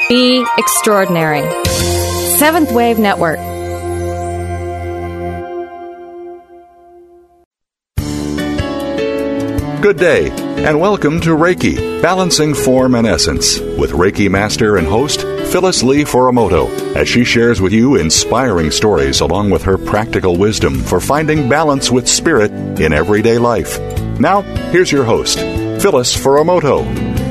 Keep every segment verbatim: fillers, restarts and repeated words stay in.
Be extraordinary. Seventh Wave Network. Good day, and welcome to Reiki, Balancing Form and Essence, with Reiki Master and host Phyllis Lee Furamoto, as she shares with you inspiring stories along with her practical wisdom for finding balance with spirit in everyday life. Now, here's your host, Phyllis Furamoto.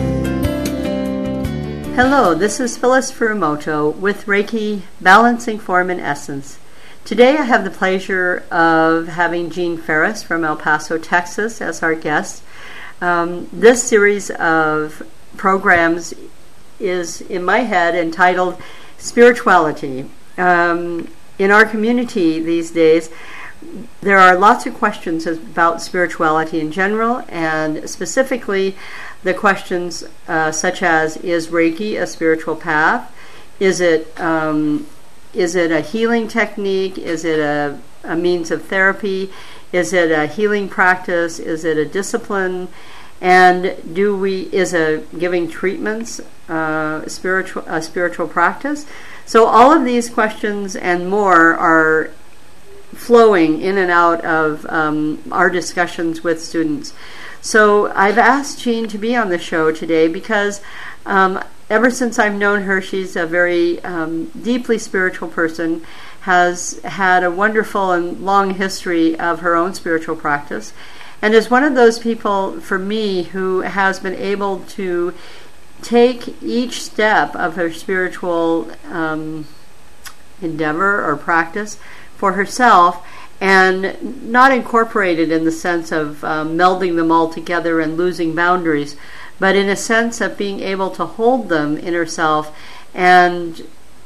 Hello, this is Phyllis Furamoto with Reiki, Balancing Form and Essence. Today I have the pleasure of having Jean Ferris from El Paso, Texas as our guest. Um, this series of programs is, in my head, entitled Spirituality. Um, in our community these days, there are lots of questions about spirituality in general, and specifically the questions uh, such as, is Reiki a spiritual path? Is it um, is it a healing technique? Is it a, a means of therapy? Is it a healing practice? Is it a discipline? And do we is a giving treatments uh, spiritual a spiritual practice? So all of these questions and more are flowing in and out of um, our discussions with students. So I've asked Jean to be on the show today because um, ever since I've known her, she's a very um, deeply spiritual person, has had a wonderful and long history of her own spiritual practice, and is one of those people, for me, who has been able to take each step of her spiritual um, endeavor or practice for herself and not incorporate it in the sense of um, melding them all together and losing boundaries, but in a sense of being able to hold them in herself and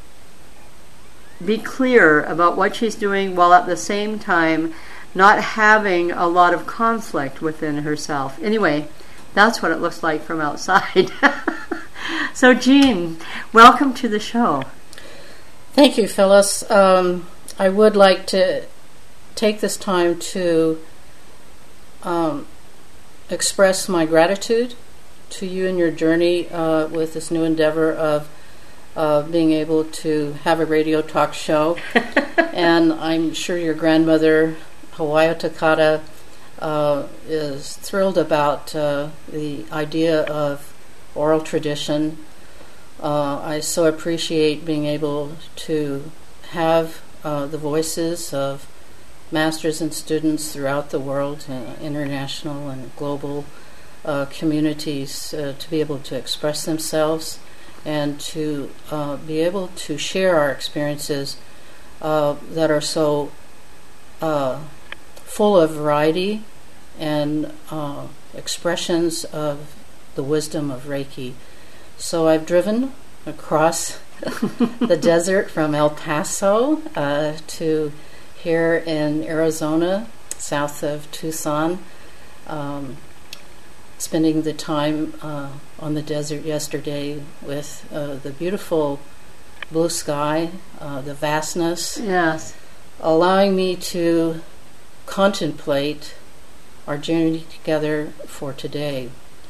be clear about what she's doing while at the same time not having a lot of conflict within herself. Anyway, that's what it looks like from outside. So, Jean, welcome to the show. Thank you, Phyllis. Um, I would like to take this time to um, express my gratitude to you and your journey uh, with this new endeavor of uh, being able to have a radio talk show. And I'm sure your grandmother, Hawaii Takata, uh, is thrilled about uh, the idea of oral tradition. Uh, I so appreciate being able to have uh, the voices of masters and students throughout the world, uh, international and global uh, communities, uh, to be able to express themselves and to uh, be able to share our experiences uh, that are so uh, full of variety and uh, expressions of the wisdom of Reiki. So I've driven across the desert from El Paso uh, to here in Arizona, south of Tucson, um, spending the time uh, on the desert yesterday with uh, the beautiful blue sky, uh, the vastness, yes, allowing me to contemplate our journey together for today.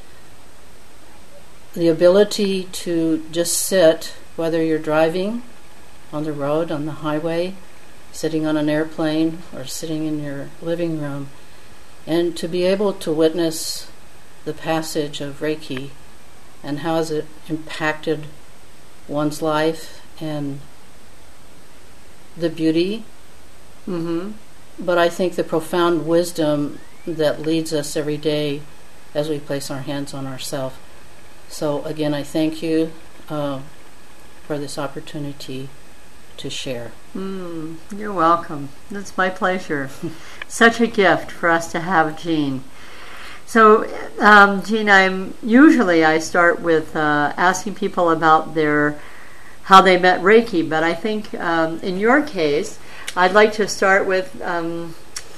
The ability to just sit, whether you're driving on the road, on the highway, sitting on an airplane, or sitting in your living room, and to be able to witness the passage of Reiki and how has it impacted one's life and the beauty, mm-hmm. but I think the profound wisdom that leads us every day as we place our hands on ourselves. So again, I thank you uh, for this opportunity to share. Mm, you're welcome. It's my pleasure. Such a gift for us to have Jean. So, um, Jean, I'm usually I start with uh, asking people about their how they met Reiki, but I think um, in your case, I'd like to start with um,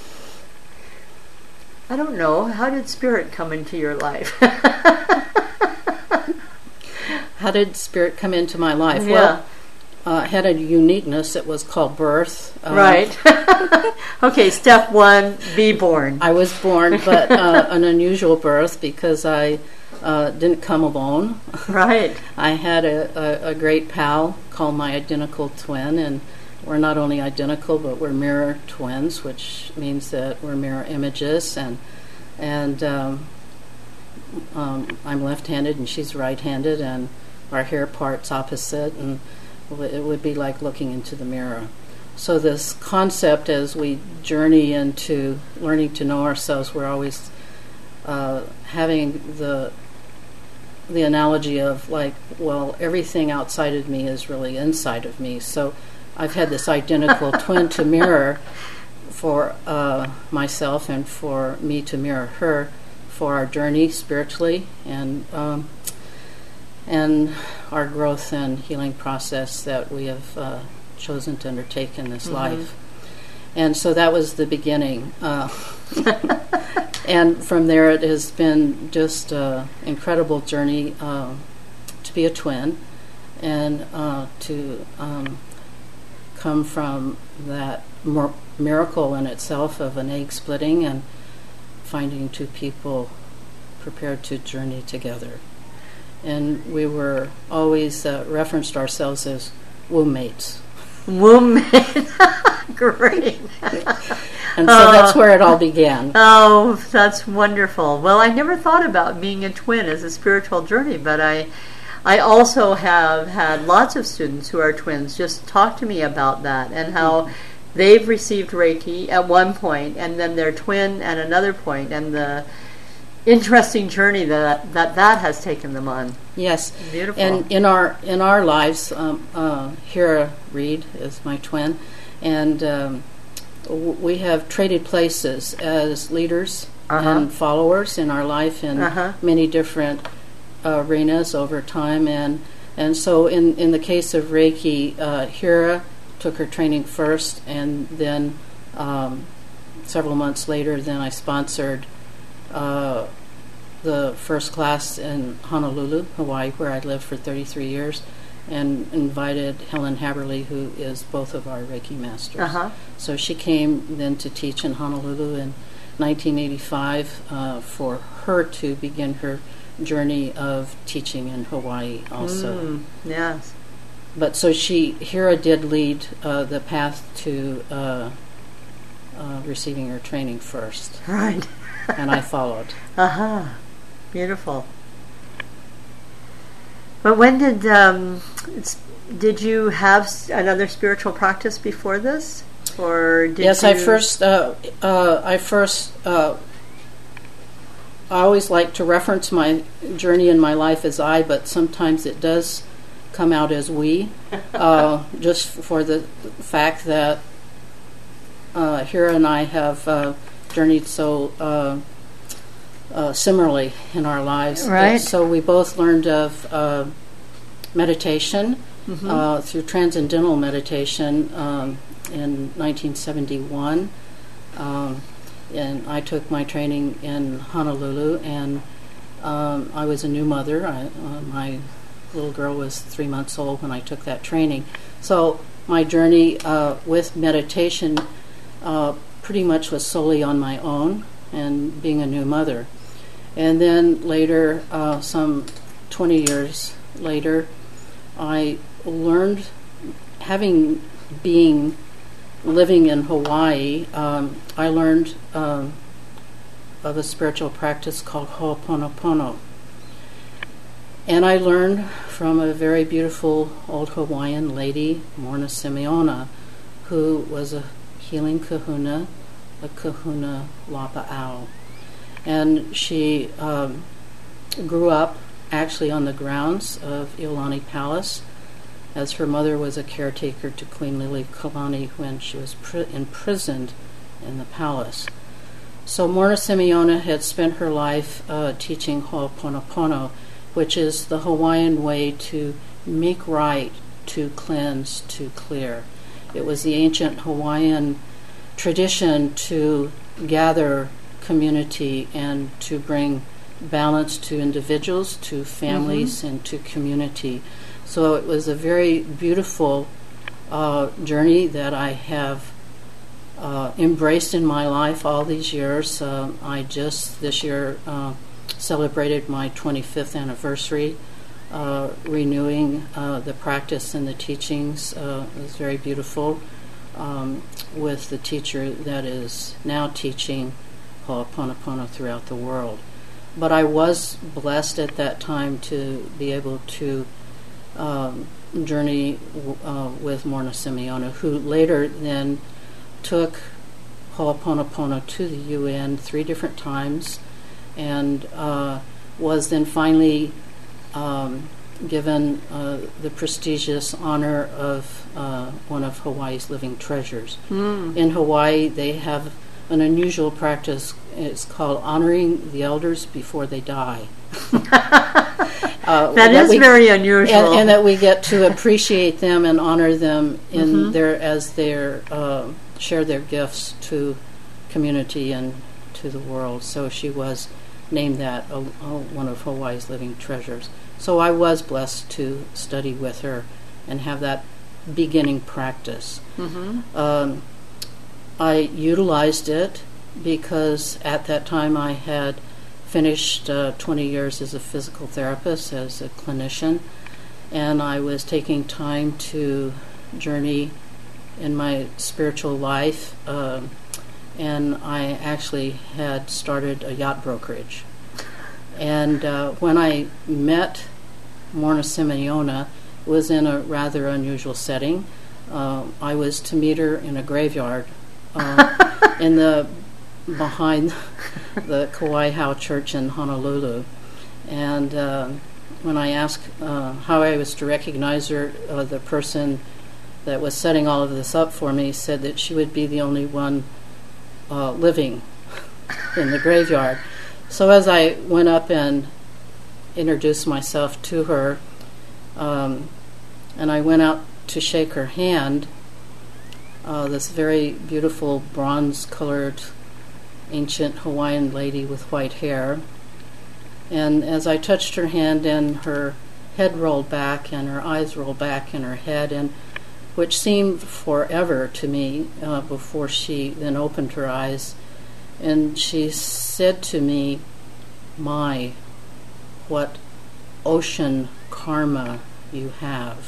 I don't know, how did spirit come into your life? How did spirit come into my life? Yeah. Well, uh, I had a uniqueness. It was called birth. Uh, right. Okay, step one, be born. I was born, but uh, an unusual birth because I uh, didn't come alone. Right. I had a, a, a great pal called my identical twin, and we're not only identical, but we're mirror twins, which means that we're mirror images. And and um, um, I'm left-handed, and she's right-handed, and our hair part's opposite, and it would be like looking into the mirror. So this concept, as we journey into learning to know ourselves, we're always uh, having the the analogy of like, well, everything outside of me is really inside of me. So I've had this identical twin to mirror for uh, myself and for me to mirror her for our journey spiritually and um, and our growth and healing process that we have uh, chosen to undertake in this mm-hmm. life. And so that was the beginning. Uh, and from there it has been just an incredible journey uh, to be a twin and uh, to um, come from that mir- miracle in itself of an egg splitting and finding two people prepared to journey together. And we were always uh, referenced ourselves as womb mates. Womb mate. Great. And so uh, that's where it all began. Oh, that's wonderful. Well, I never thought about being a twin as a spiritual journey, but I I also have had lots of students who are twins just talk to me about that and how mm-hmm. they've received Reiki at one point and then their twin at another point, and the interesting journey that that, that has taken them on. Yes. Beautiful. And in our in our lives, um, uh, Hira Reed is my twin, and um, w- we have traded places as leaders uh-huh. and followers in our life in uh-huh. many different uh, arenas over time. And and so in, in the case of Reiki, uh, Hira took her training first, and then um, several months later, then I sponsored Uh, the first class in Honolulu, Hawaii, where I lived for thirty-three years, and invited Helen Haberly, who is both of our Reiki masters. Uh-huh. So she came then to teach in Honolulu in nineteen eighty-five uh, for her to begin her journey of teaching in Hawaii also. Mm, yes. But so she, Hira did lead uh, the path to uh, uh, receiving her training first. Right. And I followed. Uh-huh. Beautiful. But when did um, did you have another spiritual practice before this, or did yes, you? I first. Uh, uh, I first. Uh, I always like to reference my journey in my life as I, but sometimes it does come out as we, uh, just for the fact that uh, Hira and I have. Uh, journeyed so uh, uh, similarly in our lives. Right. So we both learned of uh, meditation mm-hmm. uh, through transcendental meditation um, in nineteen seventy-one. Um, and I took my training in Honolulu, and um, I was a new mother. I, uh, my little girl was three months old when I took that training. So my journey uh, with meditation uh, pretty much was solely on my own and being a new mother. And then later, uh, some twenty years later, I learned, having being living in Hawaii, um, I learned um, of a spiritual practice called Ho'oponopono. And I learned from a very beautiful old Hawaiian lady, Morna Simeona, who was a healing kahuna, a kahuna lapa'au. And she um, grew up actually on the grounds of Iolani Palace, as her mother was a caretaker to Queen Lili Kalani when she was pri- imprisoned in the palace. So Morna Simeona had spent her life uh, teaching Ho'oponopono, which is the Hawaiian way to make right, to cleanse, to clear. It was the ancient Hawaiian tradition to gather community and to bring balance to individuals, to families, mm-hmm. and to community. So it was a very beautiful uh, journey that I have uh, embraced in my life all these years. Uh, I just this year uh, celebrated my twenty-fifth anniversary, uh, renewing uh, the practice and the teachings. Uh, it was very beautiful um, with the teacher that is now teaching Ho'oponopono throughout the world. But I was blessed at that time to be able to um, journey uh, with Morna Simeona, who later then took Ho'oponopono to the U N three different times, and uh, was then finally um, given uh, the prestigious honor of uh, one of Hawaii's living treasures. Mm. In Hawaii, they have an unusual practice. It's called honoring the elders before they die. uh, that, that is we, very unusual. And, and that we get to appreciate them and honor them in mm-hmm. their as their uh, share their gifts to community and to the world. So she was named that uh, one of Hawaii's living treasures. So I was blessed to study with her and have that beginning practice. Mm-hmm. Um, I utilized it because at that time I had finished uh, twenty years as a physical therapist, as a clinician, and I was taking time to journey in my spiritual life, uh, and I actually had started a yacht brokerage. And uh, when I met Morna Simeona, it was in a rather unusual setting. Uh, I was to meet her in a graveyard uh, in the behind the Kauai Hau Church in Honolulu. And uh, when I asked uh, how I was to recognize her, uh, the person that was setting all of this up for me said that she would be the only one uh, living in the graveyard. So as I went up and introduced myself to her, um, and I went out to shake her hand, uh, this very beautiful bronze-colored ancient Hawaiian lady with white hair, and as I touched her hand, and her head rolled back and her eyes rolled back in her head, and which seemed forever to me uh, before she then opened her eyes, and she said to me, "My, what ocean karma you have."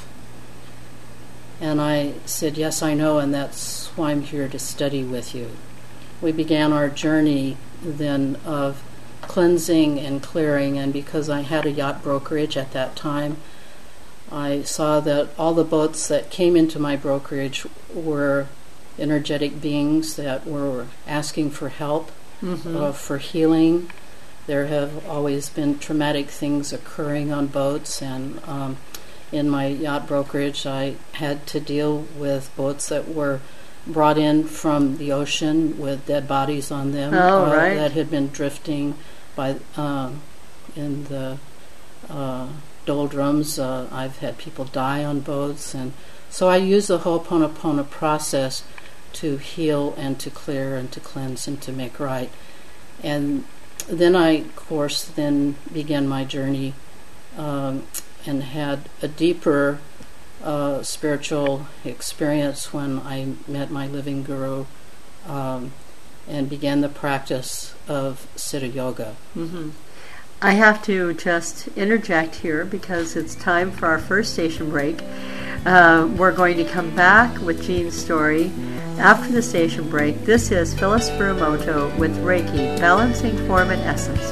And I said, "Yes, I know, and that's why I'm here to study with you." We began our journey then of cleansing and clearing, and because I had a yacht brokerage at that time, I saw that all the boats that came into my brokerage were energetic beings that were asking for help, mm-hmm. uh, for healing. There have always been traumatic things occurring on boats, and um, in my yacht brokerage I had to deal with boats that were brought in from the ocean with dead bodies on them, oh, uh, right. that had been drifting by um, in the uh, doldrums. Uh, I've had people die on boats, and so I use the Ho'oponopono process to heal and to clear and to cleanse and to make right. And then I, of course, then began my journey um, and had a deeper uh, spiritual experience when I met my living guru um, and began the practice of Siddha Yoga. Mm-hmm. I have to just interject here because it's time for our first station break. Uh, we're going to come back with Jean's story after the station break. This is Phyllis Furumoto with Reiki, Balancing Form and Essence.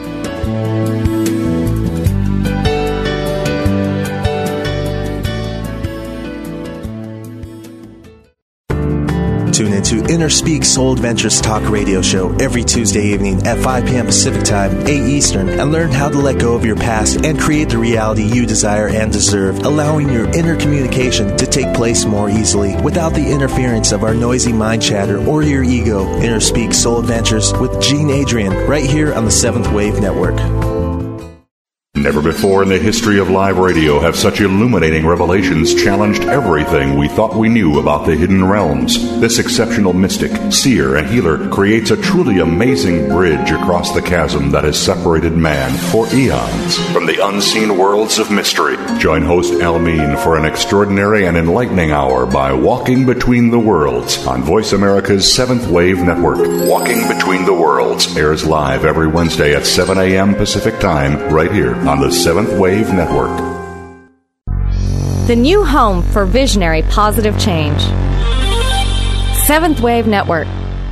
Tune into Inner Speak Soul Adventures Talk radio show every Tuesday evening at five p.m. Pacific Time, eight Eastern, and learn how to let go of your past and create the reality you desire and deserve, allowing your inner communication to take place more easily without the interference of our noisy mind chatter or your ego. Inner Speak Soul Adventures with Jean Adrian, right here on the Seventh Wave Network. Never before in the history of live radio have such illuminating revelations challenged everything we thought we knew about the hidden realms. This exceptional mystic, seer, and healer creates a truly amazing bridge across the chasm that has separated man for eons from the unseen worlds of mystery. Join host Al Mean for an extraordinary and enlightening hour by Walking Between the Worlds on Voice America's Seventh Wave Network. Walking Between the Worlds airs live every Wednesday at seven a.m. Pacific Time right here on the Seventh Wave Network. The new home for visionary positive change. Seventh Wave Network.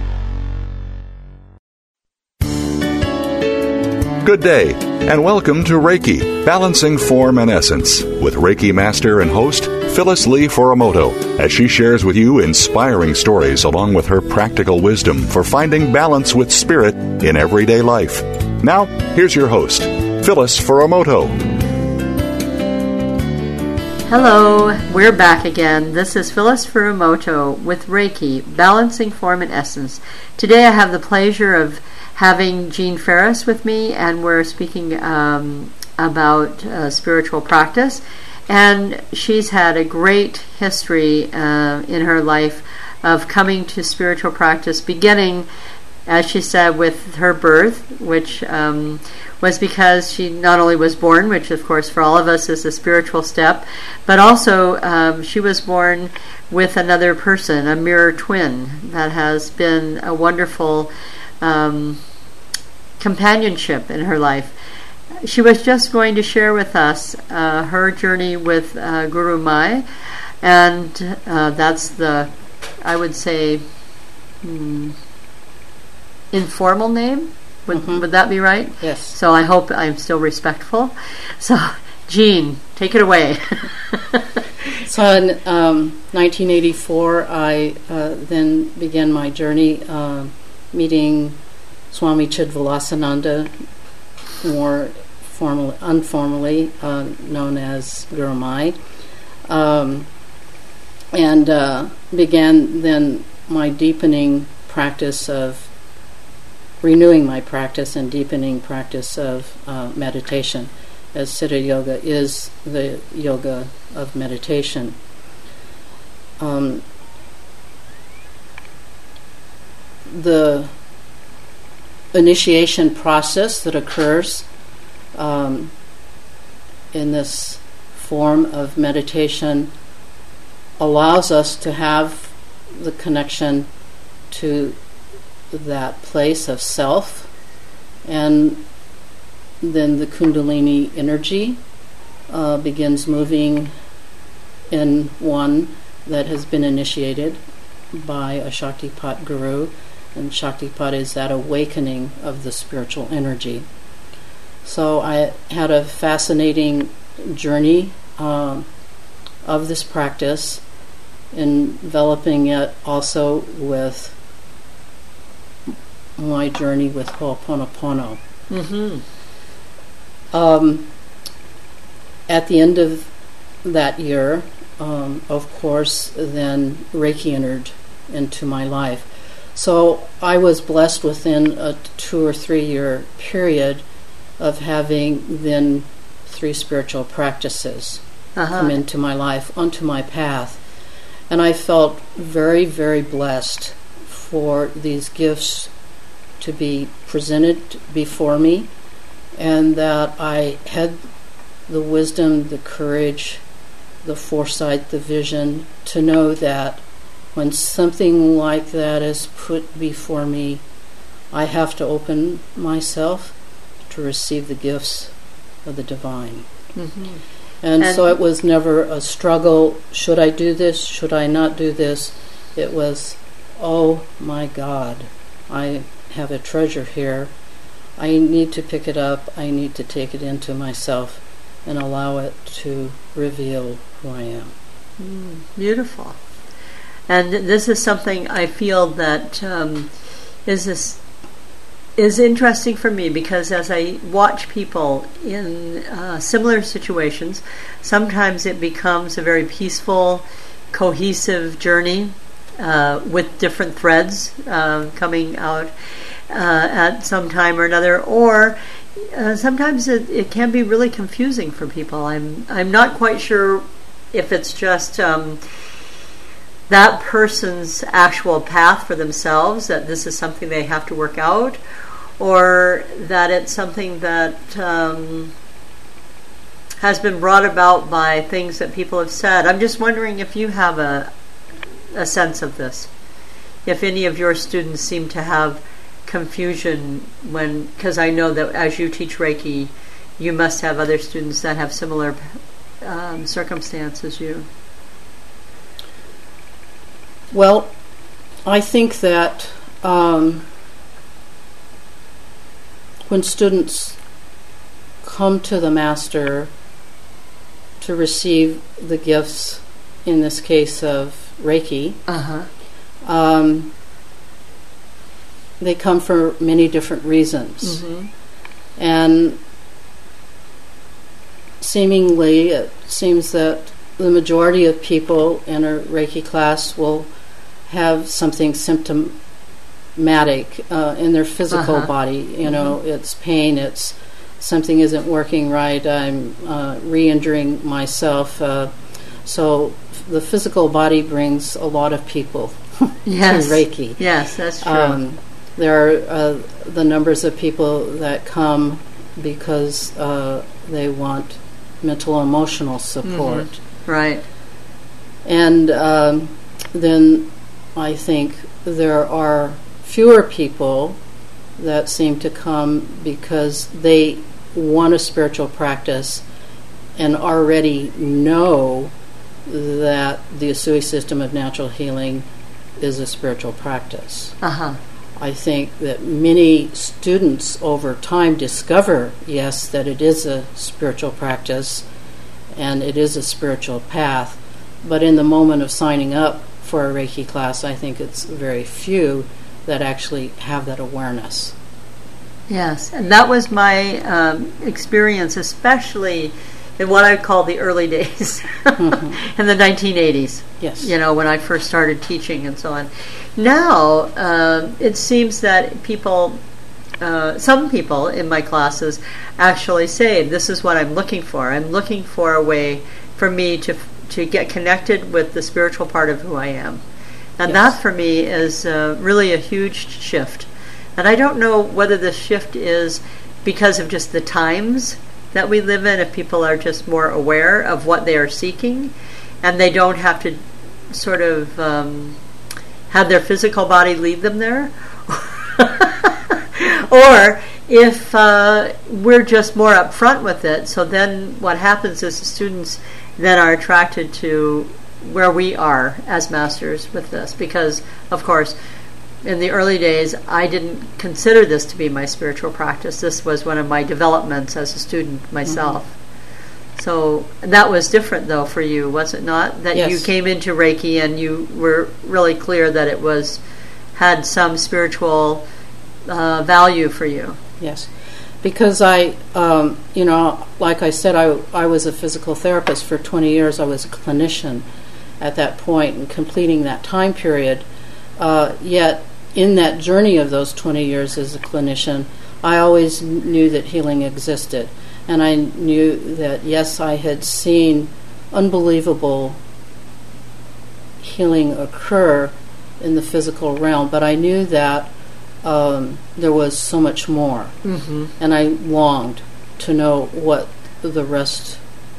Good day, and welcome to Reiki, Balancing Form and Essence, with Reiki Master and host Phyllis Lee Furamoto, as she shares with you inspiring stories along with her practical wisdom for finding balance with spirit in everyday life. Now, here's your host, Phyllis Furamoto. Hello, we're back again. This is Phyllis Furamoto with Reiki, Balancing Form and Essence. Today I have the pleasure of having Jean Ferris with me, and we're speaking um, about uh, spiritual practice. And she's had a great history uh, in her life of coming to spiritual practice, beginning, as she said, with her birth, which um, was because she not only was born, which of course for all of us is a spiritual step, but also um, she was born with another person, a mirror twin, that has been a wonderful um, companionship in her life. She was just going to share with us uh, her journey with uh, Guru Mai, and uh, that's the, I would say, hmm, informal name. Would, mm-hmm. would that be right? Yes. So I hope I'm still respectful. So, Jean, take it away. So in um, nineteen eighty-four, I uh, then began my journey uh, meeting Swami Chidvilasananda, more formal, informally uh, known as Guru Mai, um, and uh, began then my deepening practice of renewing my practice and deepening practice of uh, meditation, as Siddha Yoga is the yoga of meditation. Um, the initiation process that occurs um, in this form of meditation allows us to have the connection to that place of self, and then the Kundalini energy uh, begins moving in one that has been initiated by a Shaktipat Guru, and Shaktipat is that awakening of the spiritual energy. So I had a fascinating journey uh, of this practice, enveloping it also with my journey with Ho'oponopono. Mm-hmm. Um, at the end of that year, um, of course, then Reiki entered into my life. So I was blessed within a two or three year period of having then three spiritual practices uh-huh. come into my life, onto my path. And I felt very, very blessed for these gifts to be presented before me, and that I had the wisdom, the courage, the foresight, the vision to know that when something like that is put before me, I have to open myself to receive the gifts of the divine. Mm-hmm. And, and so it was never a struggle, should I do this, should I not do this? It was, oh my God, I have a treasure here. I need to pick it up. I need to take it into myself and allow it to reveal who I am. Mm, beautiful. And this is something I feel that um, is this is interesting for me, because as I watch people in uh, similar situations, sometimes it becomes a very peaceful, cohesive journey uh, with different threads uh, coming out uh, at some time or another, or uh, sometimes it, it can be really confusing for people. I'm I'm not quite sure if it's just um, that person's actual path for themselves, that this is something they have to work out, or that it's something that um, has been brought about by things that people have said. I'm just wondering if you have a a sense of this. If any of your students seem to have confusion when, because I know that as you teach Reiki, you must have other students that have similar um, circumstances as you. Well, I think that um, when students come to the master to receive the gifts, in this case of Reiki, uh-huh. um, they come for many different reasons. Mm-hmm. And seemingly, it seems that the majority of people in a Reiki class will have something symptomatic uh, in their physical uh-huh. body. You mm-hmm. know, it's pain, it's something isn't working right, I'm uh, re-injuring myself. Uh, so the physical body brings a lot of people yes. to Reiki. Yes, that's true. Um, there are uh, the numbers of people that come because uh, they want mental emotional support. Mm-hmm. Right. And um, then I think there are fewer people that seem to come because they want a spiritual practice and already know that the Usui system of natural healing is a spiritual practice. Uh-huh. I think that many students over time discover, yes, that it is a spiritual practice and it is a spiritual path, but in the moment of signing up for a Reiki class, I think it's very few that actually have that awareness. Yes, and that was my um, experience, especially in what I call the early days, mm-hmm. in the nineteen eighties. Yes. You know, when I first started teaching and so on. Now, uh, it seems that people, uh, some people in my classes actually say, this is what I'm looking for. I'm looking for a way for me to to get connected with the spiritual part of who I am. And yes. that, for me, is uh, really a huge shift. And I don't know whether the shift is because of just the times that we live in, if people are just more aware of what they are seeking, and they don't have to sort of um, have their physical body lead them there, or if uh, we're just more upfront with it. So then what happens is the students then are attracted to where we are as masters with this, because, of course, in the early days, I didn't consider this to be my spiritual practice. This was one of my developments as a student myself. Mm-hmm. So that was different, though, for you, was it not? That yes. you came into Reiki and you were really clear that it was had some spiritual uh, value for you. Yes, because I, um, you know, like I said, I, I was a physical therapist for twenty years. I was a clinician at that point and completing that time period. Uh, yet, in that journey of those twenty years as a clinician, I always knew that healing existed. And I knew that, yes, I had seen unbelievable healing occur in the physical realm, but I knew that um, there was so much more. Mm-hmm. And I longed to know what the rest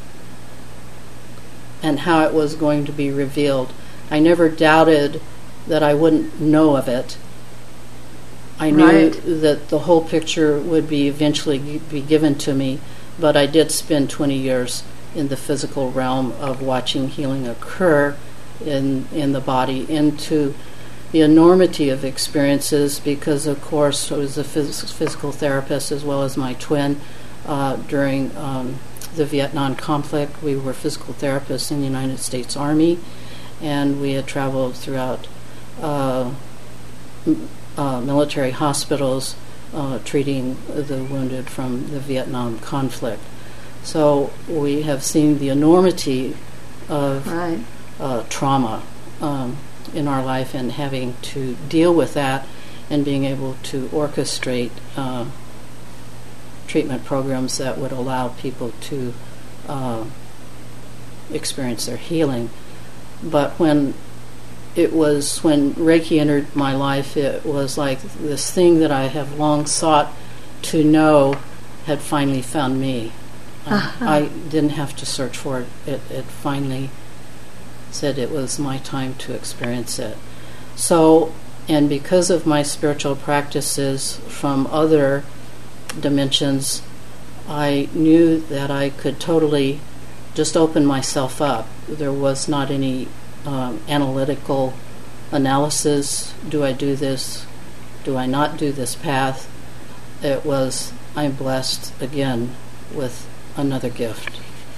and how it was going to be revealed. I never doubted that I wouldn't know of it. I knew right. that the whole picture would be eventually be given to me, but I did spend twenty years in the physical realm of watching healing occur in in the body, into the enormity of experiences, because, of course, I was a phys- physical therapist as well as my twin uh, during um, the Vietnam conflict. We were physical therapists in the United States Army, and we had traveled throughout uh, m- uh, military hospitals uh, treating the wounded from the Vietnam conflict. So we have seen the enormity of Right. uh, trauma um, in our life, and having to deal with that and being able to orchestrate uh, treatment programs that would allow people to uh, experience their healing. But when it was when Reiki entered my life, it was like this thing that I have long sought to know had finally found me. Uh-huh. I didn't have to search for it. it. It finally said it was my time to experience it. So, and because of my spiritual practices from other dimensions, I knew that I could totally just open myself up. There was not any um, analytical analysis. Do I do this? Do I not do this path? It was, I'm blessed again with another gift.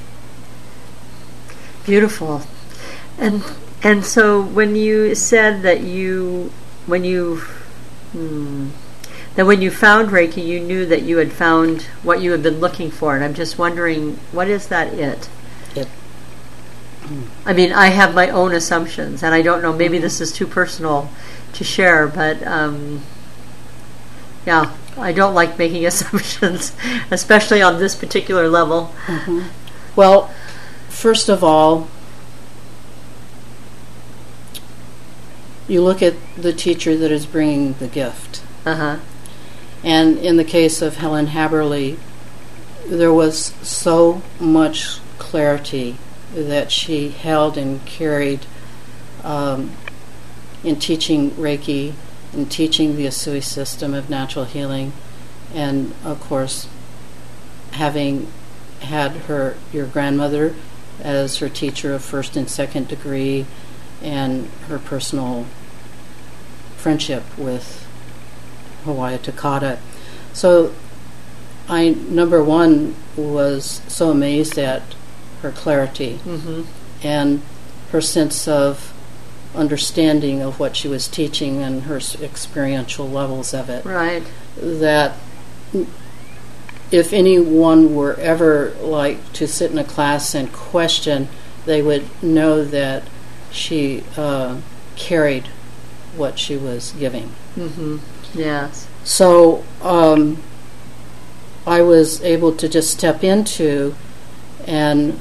Beautiful. And and so when you said that you when you hmm, that when you found Reiki, you knew that you had found what you had been looking for, and I'm just wondering, what is that it? It. I mean, I have my own assumptions, and I don't know, maybe this is too personal to share, but um, yeah, I don't like making assumptions, especially on this particular level. Mm-hmm. Well, first of all, you look at the teacher that is bringing the gift. Uh-huh. And in the case of Helen Haberly, there was so much clarity that she held and carried um, in teaching Reiki, in teaching the Usui system of natural healing, and of course, having had her your grandmother as her teacher of first and second degree, and her personal friendship with Hawayo Takata. So I, number one, was so amazed at her clarity mm-hmm. and her sense of understanding of what she was teaching and her experiential levels of it. Right. That if anyone were ever like to sit in a class and question, they would know that she uh, carried what she was giving. Mm-hmm. Yes. So um, I was able to just step into and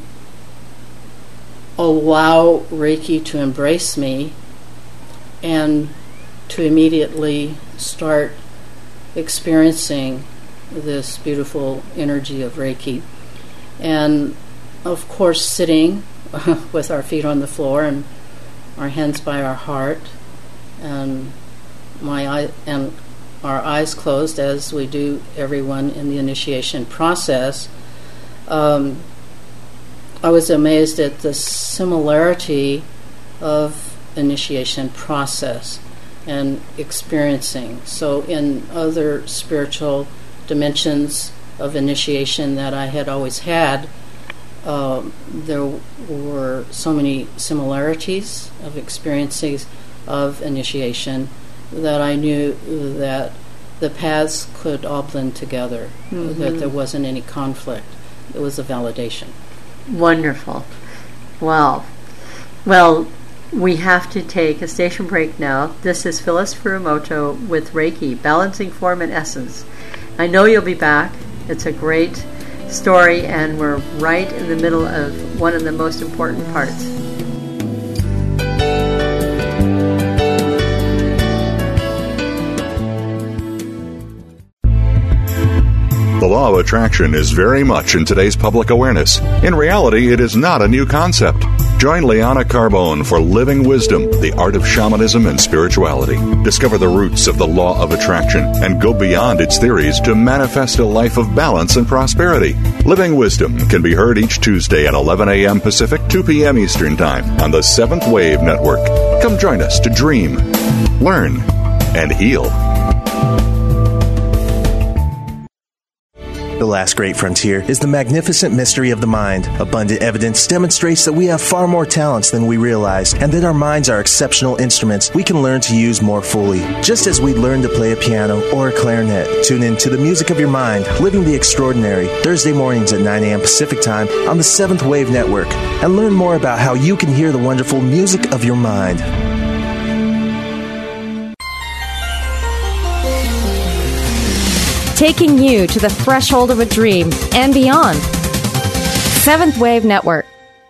allow Reiki to embrace me and to immediately start experiencing this beautiful energy of Reiki. And of course, sitting with our feet on the floor and our hands by our heart, and my eye and our eyes closed, as we do everyone in the initiation process. Um, I was amazed at the similarity of initiation process and experiencing. So in other spiritual dimensions of initiation that I had always had, uh, there were so many similarities of experiences of initiation that I knew that the paths could all blend together, mm-hmm. that there wasn't any conflict. It was a validation. Wonderful. Wow. Well, we have to take a station break now. This is Phyllis Furumoto with Reiki, Balancing Form and Essence. I know you'll be back. It's a great story, and we're right in the middle of one of the most important parts. The law of attraction is very much in today's public awareness. In reality, it is not a new concept. Join Liana Carbone for Living Wisdom, the Art of Shamanism and Spirituality. Discover the roots of the law of attraction and go beyond its theories to manifest a life of balance and prosperity. Living Wisdom can be heard each Tuesday at eleven a.m. Pacific, two p.m. Eastern Time on the Seventh Wave Network. Come join us to dream, learn, and heal. The Last Great Frontier is the magnificent mystery of the mind. Abundant evidence demonstrates that we have far more talents than we realize, and that our minds are exceptional instruments we can learn to use more fully. Just as we learn to play a piano or a clarinet. Tune in to The Music of Your Mind, Living the Extraordinary, Thursday mornings at nine a.m. Pacific Time on the Seventh Wave Network, and learn more about how you can hear the wonderful music of your mind. taking you to the threshold of a dream and beyond. Seventh Wave Network.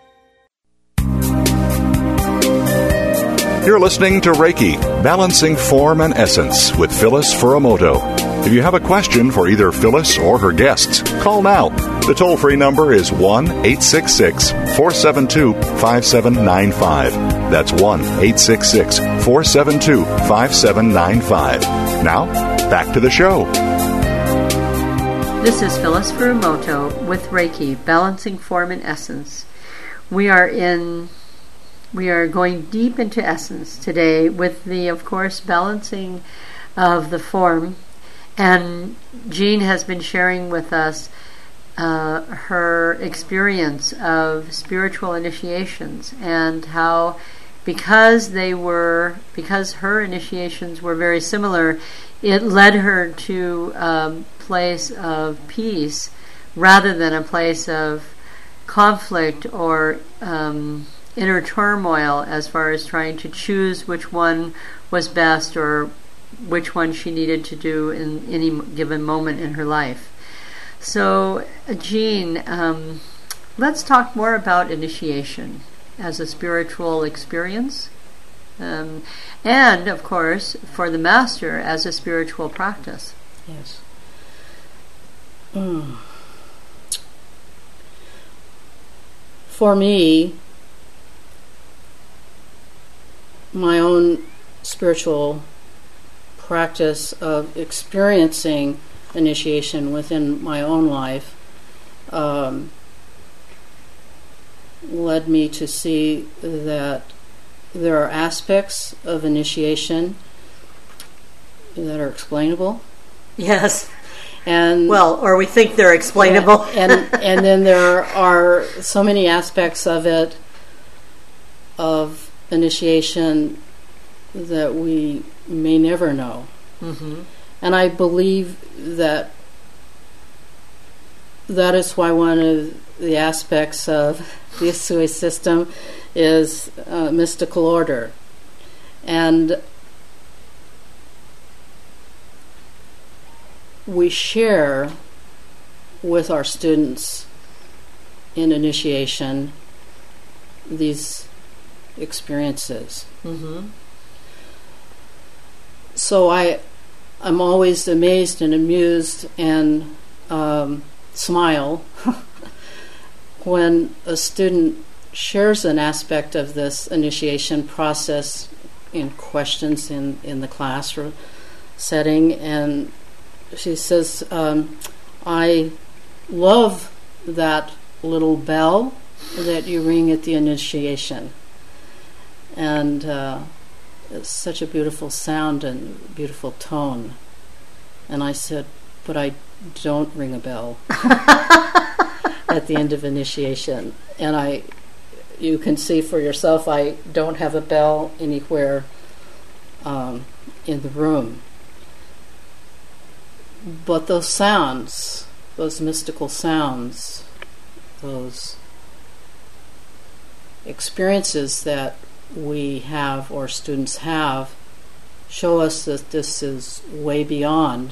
You're listening to Reiki, Balancing Form and Essence with Phyllis Furumoto. If you have a question for either Phyllis or her guests, call now. The toll-free number is one eight six six, four seven two, five seven nine five. That's one eight six six, four seven two, five seven nine five. Now, back to the show. This is Phyllis Furumoto with Reiki, Balancing Form and Essence. We are in... We are going deep into essence today with the, of course, balancing of the form. And Jean has been sharing with us uh, her experience of spiritual initiations and how, because they were, because her initiations were very similar, it led her to a place of peace rather than a place of conflict or um, inner turmoil as far as trying to choose which one was best or which one she needed to do in any given moment in her life. So, Jean, um, let's talk more about initiation as a spiritual experience, um, and, of course, for the master as a spiritual practice. Yes. Mm. For me, my own spiritual practice of experiencing initiation within my own life um, led me to see that there are aspects of initiation that are explainable. Yes. And well, or we think they're explainable. and, and and then there are so many aspects of it, of initiation, that we may never know. Mm-hmm. And I believe that that is why one of the aspects of the Usui system is uh, mystical order. And we share with our students in initiation these experiences. Mm-hmm. So I, I'm always amazed and amused and um, smile when a student shares an aspect of this initiation process in questions in, in the class or setting, and she says, um, I love that little bell that you ring at the initiation. And uh, it's such a beautiful sound and beautiful tone. And I said, but I don't ring a bell at the end of initiation. And I, you can see for yourself, I don't have a bell anywhere um, in the room. But those sounds, those mystical sounds, those experiences that we have or students have show us that this is way beyond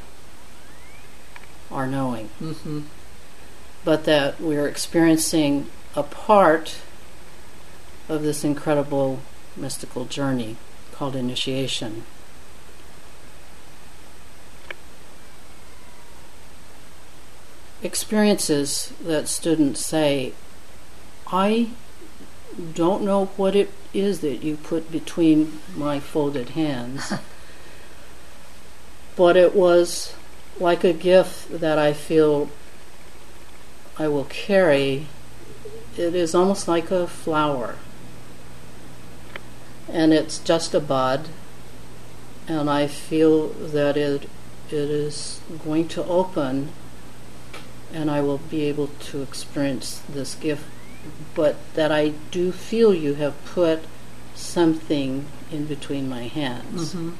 our knowing. Mm-hmm. But that we're experiencing a part of this incredible mystical journey called initiation. Experiences that students say, I don't know what it is that you put between my folded hands, but it was like a gift that I feel I will carry. It is almost like a flower, and it's just a bud, and I feel that it it is going to open and I will be able to experience this gift, but that I do feel you have put something in between my hands. Mm-hmm.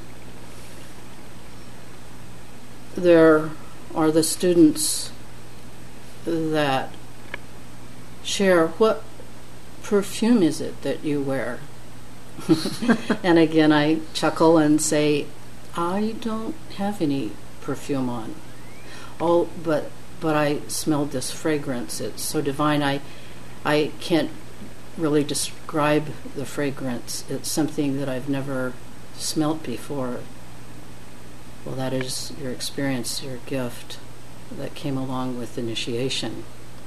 There are the students that share, what perfume is it that you wear? And again I chuckle and say, I don't have any perfume on. oh, but but I smelled this fragrance. It's so divine. I I can't really describe the fragrance. It's something that I've never smelt before. Well, that is your experience, your gift that came along with initiation.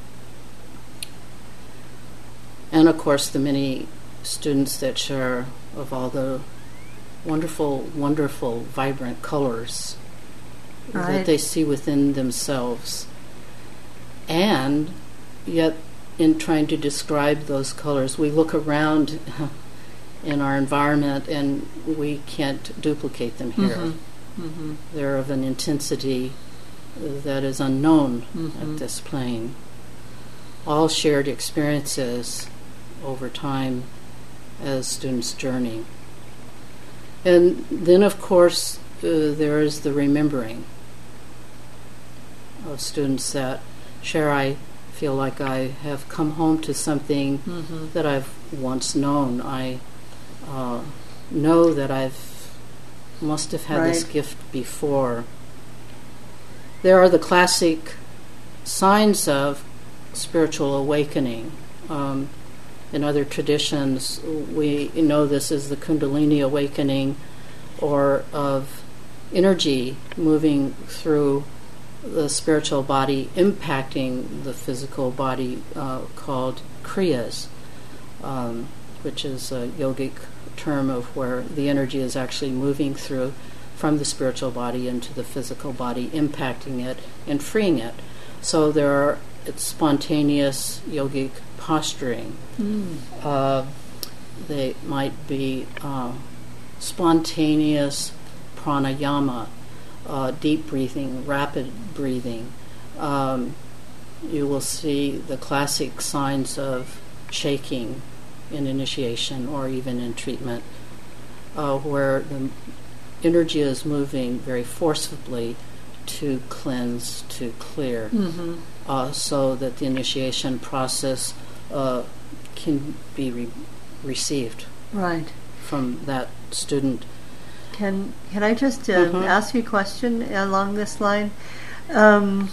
And of course, the many students that share of all the wonderful, wonderful, vibrant colors right. that they see within themselves. And yet, in trying to describe those colors, we look around in our environment and we can't duplicate them here. Mm-hmm. Mm-hmm. They're of an intensity that is unknown mm-hmm. at this plane. All shared experiences over time as students journey. And then, of course, uh, there is the remembering of students that share, I feel like I have come home to something mm-hmm. that I've once known. I uh, know that I've must have had right. this gift before. There are the classic signs of spiritual awakening. Um, in other traditions, we know this as the Kundalini awakening, or of energy moving through the spiritual body, impacting the physical body, uh, called kriyas, um, which is a yogic term of where the energy is actually moving through from the spiritual body into the physical body, impacting it and freeing it. So there are it's spontaneous yogic posturing. Mm. Uh, they might be uh, spontaneous pranayama, uh, deep breathing, rapid breathing. Um, you will see the classic signs of shaking in initiation or even in treatment, uh, where the energy is moving very forcibly to cleanse, to clear, mm-hmm. uh, so that the initiation process uh, can be re- received right. from that student. Can can I just um, Mm-hmm. ask you a question along this line? Um,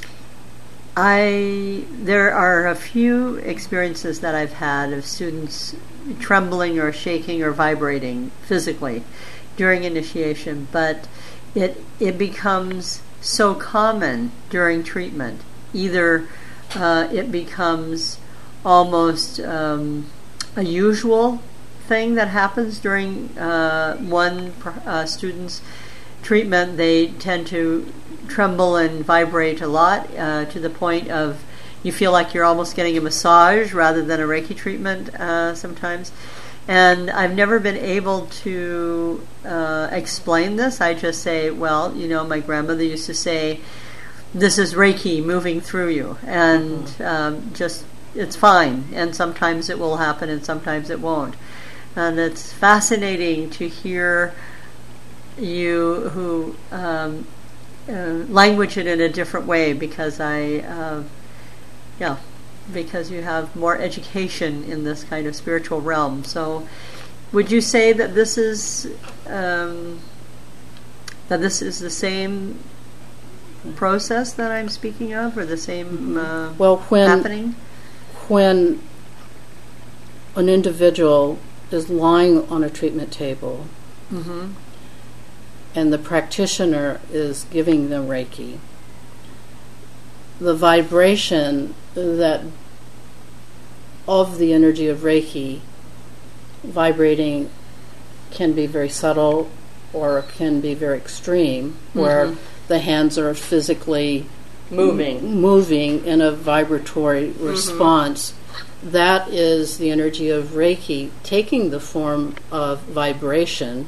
I there are a few experiences that I've had of students trembling or shaking or vibrating physically during initiation, but it it becomes so common during treatment. Either uh, it becomes almost um, a usual thing that happens during uh, one uh, student's treatment. They tend to tremble and vibrate a lot uh, to the point of you feel like you're almost getting a massage rather than a Reiki treatment uh, sometimes. And I've never been able to uh, explain this. I just say, well, you know, my grandmother used to say, this is Reiki moving through you. And mm-hmm. um, just, it's fine. And sometimes it will happen and sometimes it won't. And it's fascinating to hear you who um, uh, language it in a different way, because I, uh, yeah, because you have more education in this kind of spiritual realm. So would you say that this is um, that this is the same process that I'm speaking of, or the same uh, well, when, happening? When an individual is lying on a treatment table mm-hmm. and the practitioner is giving them Reiki, the vibration that of the energy of Reiki vibrating can be very subtle or can be very extreme, mm-hmm. where the hands are physically moving m- moving in a vibratory mm-hmm. response. That is the energy of Reiki taking the form of vibration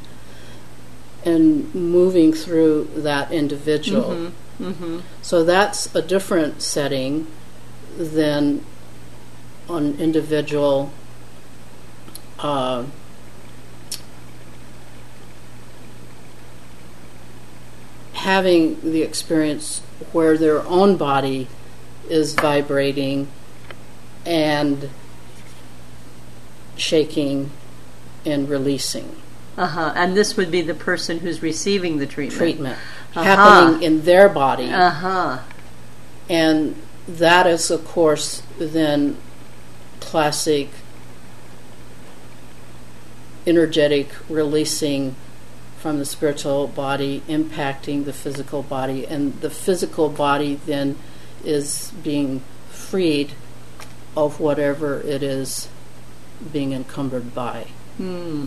and moving through that individual. Mm-hmm. Mm-hmm. So that's a different setting than an individual uh, having the experience where their own body is vibrating and shaking and releasing. Uh-huh. And this would be the person who's receiving the treatment. Treatment. uh-huh. happening in their body. Uh-huh. And that is, of course, then classic energetic releasing from the spiritual body, impacting the physical body, and the physical body then is being freed of whatever it is being encumbered by. Hmm.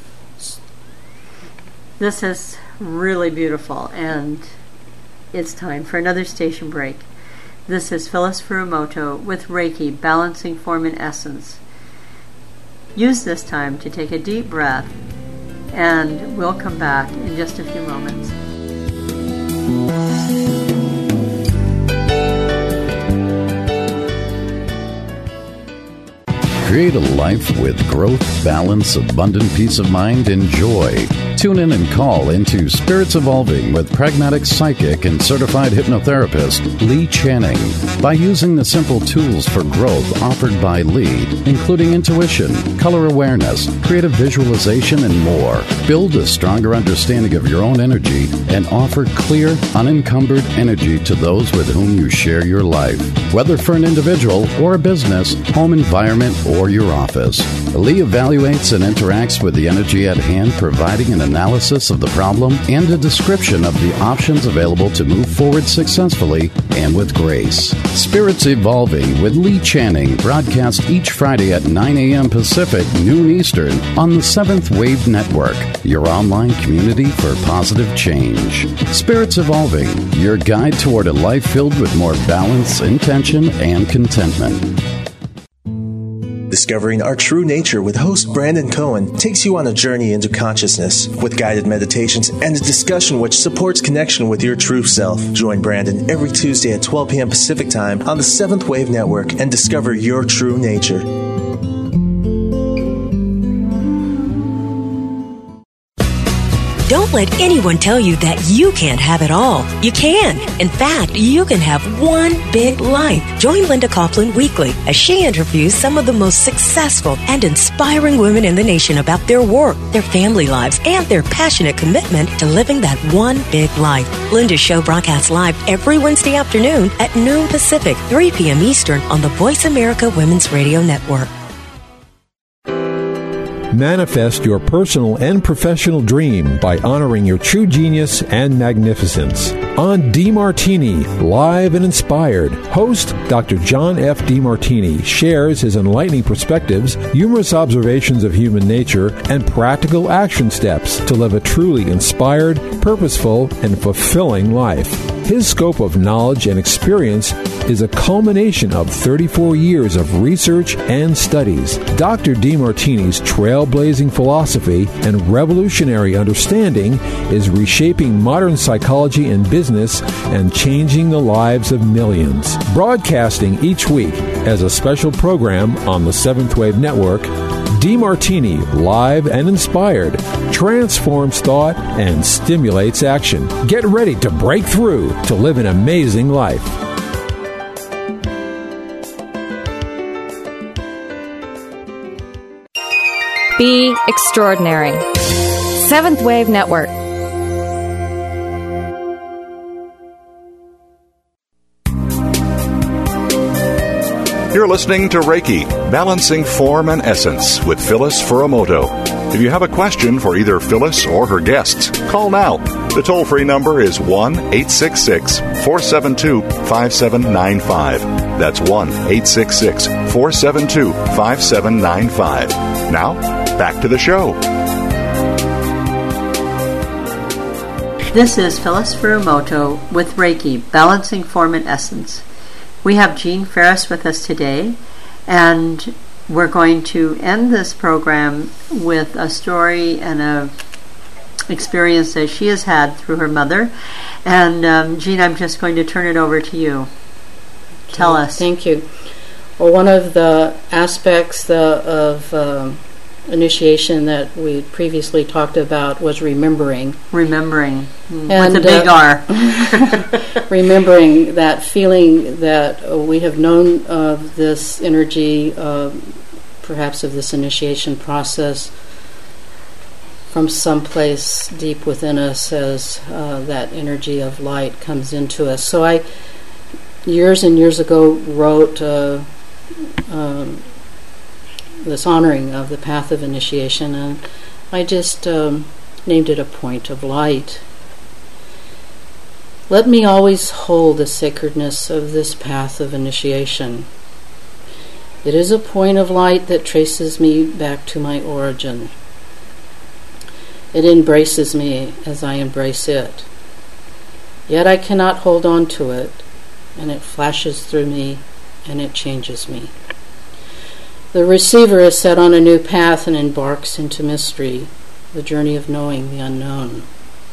This is really beautiful, and it's time for another station break. This is Phyllis Furumoto with Reiki, Balancing Form and Essence. Use this time to take a deep breath, and we'll come back in just a few moments. Create a life with growth, balance, abundant peace of mind, and joy. Tune in and call into Spirits Evolving with pragmatic psychic and certified hypnotherapist Lee Channing. By using the simple tools for growth offered by Lee, including intuition, color awareness, creative visualization, and more, build a stronger understanding of your own energy and offer clear, unencumbered energy to those with whom you share your life, whether for an individual or a business, home environment, or your office. Lee evaluates and interacts with the energy at hand, providing an analysis of the problem and a description of the options available to move forward successfully and with grace. Spirits Evolving with Lee Channing broadcast each Friday at nine a.m. Pacific, noon Eastern on the Seventh Wave Network, your online community for positive change. Spirits Evolving, your guide toward a life filled with more balance, intention, and contentment. Discovering Our True Nature with host Brandon Cohen takes you on a journey into consciousness with guided meditations and a discussion which supports connection with your true self. Join Brandon every Tuesday at twelve p.m. Pacific Time on the Seventh Wave Network and discover your true nature. Don't let anyone tell you that you can't have it all. You can. In fact, you can have one big life. Join Linda Coughlin weekly as she interviews some of the most successful and inspiring women in the nation about their work, their family lives, and their passionate commitment to living that one big life. Linda's show broadcasts live every Wednesday afternoon at noon Pacific, three p.m. Eastern on the Voice America Women's Radio Network. Manifest your personal and professional dream by honoring your true genius and magnificence. On DeMartini, Live and Inspired, host Doctor John F. DeMartini shares his enlightening perspectives, humorous observations of human nature, and practical action steps to live a truly inspired, purposeful, and fulfilling life. His scope of knowledge and experience is a culmination of thirty-four years of research and studies. Doctor DeMartini's trailblazing philosophy and revolutionary understanding is reshaping modern psychology and business and changing the lives of millions. Broadcasting each week as a special program on the Seventh Wave Network, DeMartini, Live and Inspired, transforms thought and stimulates action. Get ready to break through to live an amazing life. Be extraordinary. Seventh Wave Network. You're listening to Reiki, Balancing Form and Essence with Phyllis Furumoto. If you have a question for either Phyllis or her guests, call now. The toll-free number is one eight six six, four seven two, five seven nine five. That's one eight six six, four seven two, five seven nine five. Now, back to the show. This is Phyllis Furumoto with Reiki, Balancing Form and Essence. We have Jean Ferris with us today, and we're going to end this program with a story and a experience that she has had through her mother. And um, Jean, I'm just going to turn it over to you. Okay, Tell us. Thank you. Well, one of the aspects the, of um, initiation that we previously talked about was remembering. Remembering. And, with a big uh, R. Remembering that feeling that uh, we have known of this energy, uh, perhaps of this initiation process, from someplace deep within us as uh, that energy of light comes into us. So I, years and years ago, wrote uh, um, this honoring of the path of initiation, and I just um, named it a point of light. Let me always hold the sacredness of this path of initiation. It is a point of light that traces me back to my origin. It embraces me as I embrace it. Yet I cannot hold on to it, and it flashes through me, and it changes me. The receiver is set on a new path and embarks into mystery, the journey of knowing the unknown.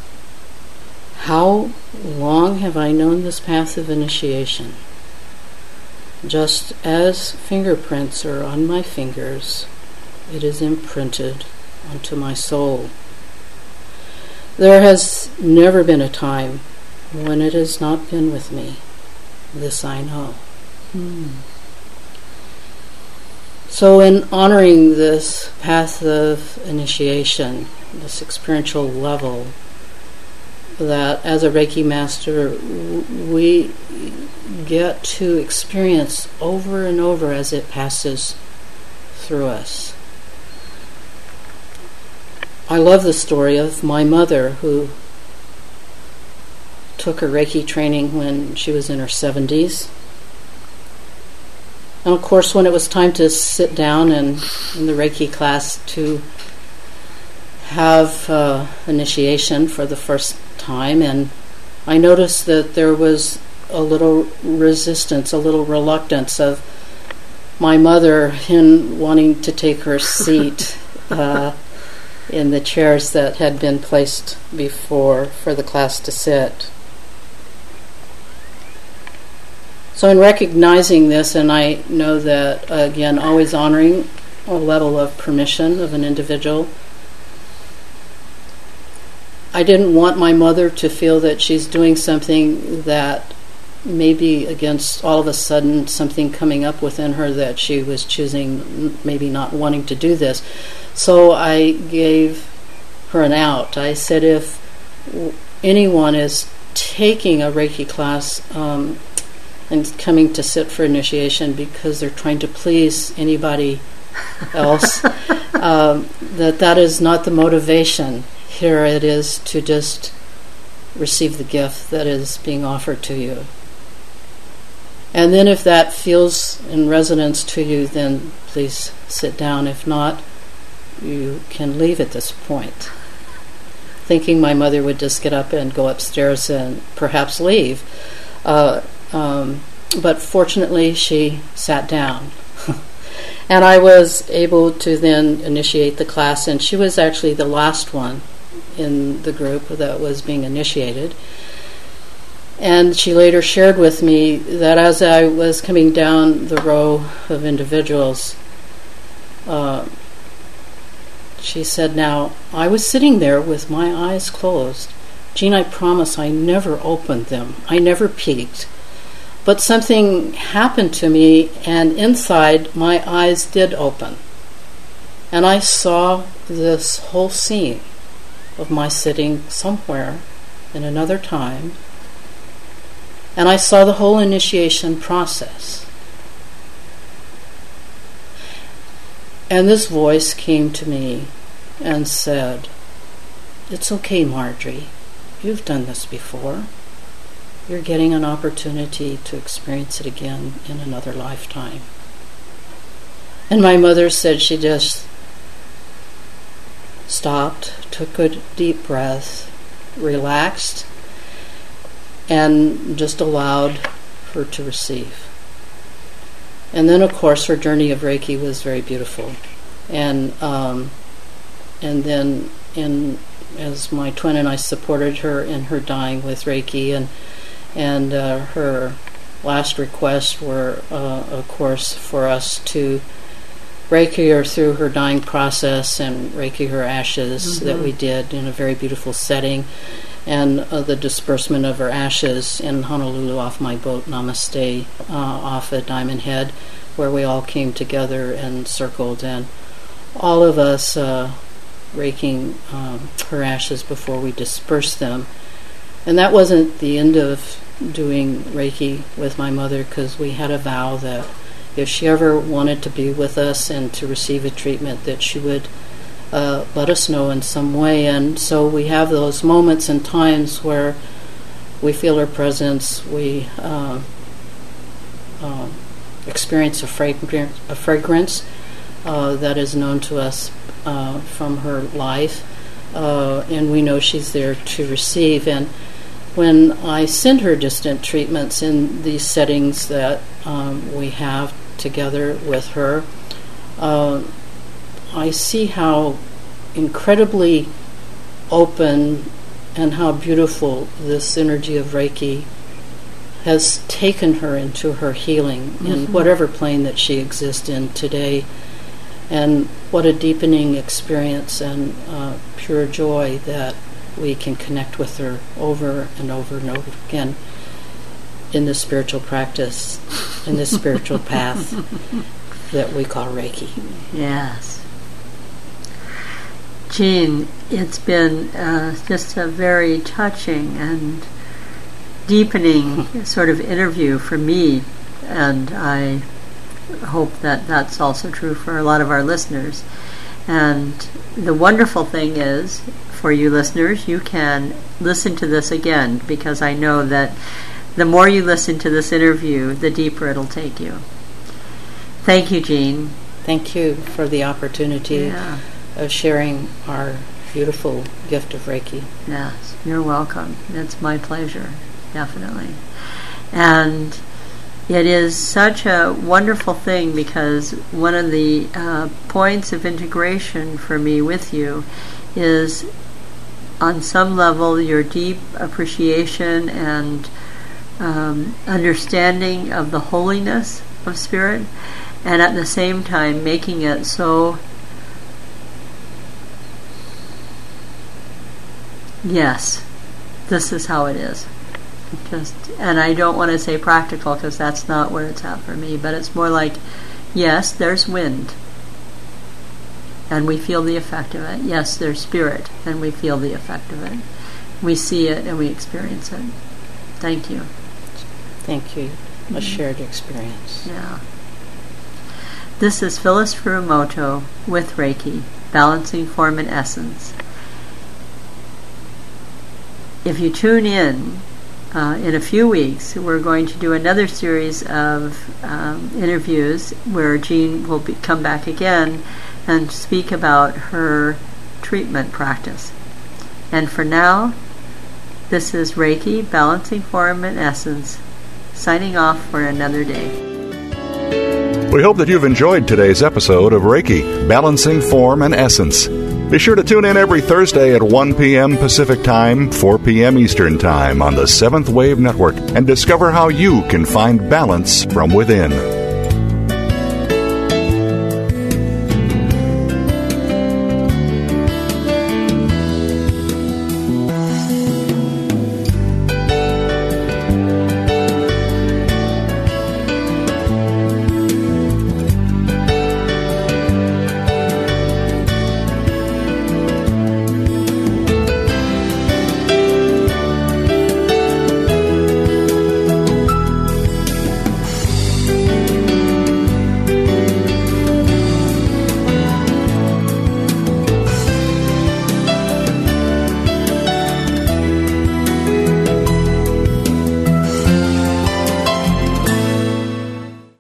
How long have I known this path of initiation? Just as fingerprints are on my fingers, it is imprinted onto my soul. There has never been a time when it has not been with me. This I know. Hmm. So in honoring this path of initiation, this experiential level, that as a Reiki master we get to experience over and over as it passes through us. I love the story of my mother, who took her Reiki training when she was in her seventies. And of course, when it was time to sit down and in the Reiki class to have uh, initiation for the first time, and I noticed that there was a little resistance, a little reluctance of my mother in wanting to take her seat uh, in the chairs that had been placed before for the class to sit. So in recognizing this, and I know that, uh, again, always honoring a level of permission of an individual, I didn't want my mother to feel that she's doing something that maybe against all of a sudden something coming up within her that she was choosing, maybe not wanting to do this. So I gave her an out. I said, if anyone is taking a Reiki class um, and coming to sit for initiation because they're trying to please anybody else, um, that that is not the motivation. Here it is to just receive the gift that is being offered to you. And then if that feels in resonance to you, then please sit down. If not, you can leave at this point. Thinking my mother would just get up and go upstairs and perhaps leave. Uh, um, but fortunately, she sat down. And I was able to then initiate the class, and she was actually the last one in the group that was being initiated. And she later shared with me that as I was coming down the row of individuals, uh, she said, now, I was sitting there with my eyes closed. Jean, I promise I never opened them. I never peeked. But something happened to me, and inside my eyes did open. And I saw this whole scene of my sitting somewhere in another time, and I saw the whole initiation process. And this voice came to me and said, it's okay, Marjorie. You've done this before. You're getting an opportunity to experience it again in another lifetime. And my mother said she just stopped, took a deep breath, relaxed, and just allowed her to receive. And then, of course, her journey of Reiki was very beautiful. And um, and then, in as my twin and I supported her in her dying with Reiki, and and uh, her last requests were, uh, of course, for us to Reiki her through her dying process and Reiki her ashes, mm-hmm. that we did in a very beautiful setting, and uh, the disbursement of her ashes in Honolulu off my boat, Namaste, uh, off at Diamond Head, where we all came together and circled, and all of us uh, raking um, her ashes before we dispersed them. And that wasn't the end of doing Reiki with my mother, because we had a vow that if she ever wanted to be with us and to receive a treatment, that she would uh, let us know in some way. And so we have those moments and times where we feel her presence, we uh, uh, experience a fragrance, a fragrance uh, that is known to us uh, from her life, uh, and we know she's there to receive. And when I send her distant treatments in these settings that um, we have together with her, uh, I see how incredibly open and how beautiful this energy of Reiki has taken her into her healing mm-hmm. in whatever plane that she exists in today. And what a deepening experience and uh, pure joy that we can connect with her over and over and over again in this spiritual practice, in this spiritual path that we call Reiki. Yes. Jean, it's been uh, just a very touching and deepening sort of interview for me, and I hope that that's also true for a lot of our listeners. And the wonderful thing is, for you listeners, you can listen to this again, because I know that the more you listen to this interview, the deeper it'll take you. Thank you, Jean. Thank you for the opportunity yeah. of sharing our beautiful gift of Reiki. Yes, you're welcome. It's my pleasure, definitely. And it is such a wonderful thing, because one of the uh, points of integration for me with you is, on some level, your deep appreciation and um, understanding of the holiness of spirit, and at the same time making it so, yes, this is how it is. Just, and I don't want to say practical, because that's not where it's at for me, but it's more like, yes, there's wind, and we feel the effect of it. Yes, there's spirit, and we feel the effect of it. We see it and we experience it. Thank you. Thank you. Mm-hmm. A shared experience. Yeah. This is Phyllis Furumoto with Reiki, Balancing Form and Essence. If you tune in, Uh, in a few weeks, we're going to do another series of um, interviews where Jean will be, come back again and speak about her treatment practice. And for now, this is Reiki, Balancing Form and Essence, signing off for another day. We hope that you've enjoyed today's episode of Reiki, Balancing Form and Essence. Be sure to tune in every Thursday at one p.m. Pacific Time, four p.m. Eastern Time on the Seventh Wave Network, and discover how you can find balance from within.